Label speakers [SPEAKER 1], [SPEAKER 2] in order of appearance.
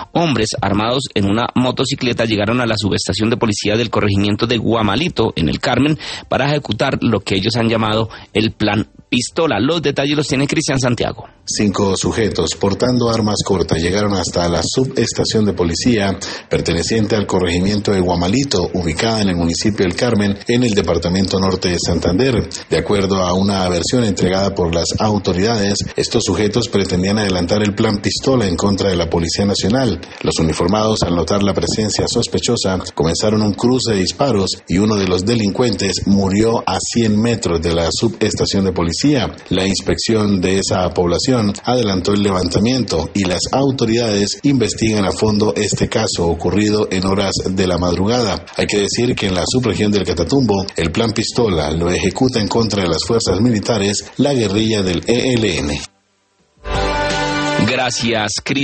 [SPEAKER 1] hombres armados en una motocicleta llegaron a la subestación de policía del corregimiento de Guamalito, en el Carmen, para ejecutar lo que ellos han llamado el Plan Pistola. Los detalles los tiene Cristian Santiago.
[SPEAKER 2] 5 sujetos portando armas cortas llegaron hasta la subestación de policía perteneciente al corregimiento de Guamalito, ubicada en el municipio del Carmen, en el departamento norte de Santander. De acuerdo a una versión entregada por las autoridades, estos sujetos pretendían adelantar el Plan Pistola en contra de la Policía Nacional. Los uniformados, al notar la presencia sospechosa, comenzaron un cruce de disparos y uno de los delincuentes murió a 100 metros de la subestación de policía. La inspección de esa población adelantó el levantamiento y las autoridades investigan a fondo este caso ocurrido en horas de la madrugada. Hay que decir que en la subregión del Catatumbo, el Plan Pistola lo ejecuta en contra de las fuerzas militares la guerrilla del ELN.
[SPEAKER 1] Gracias, Cris.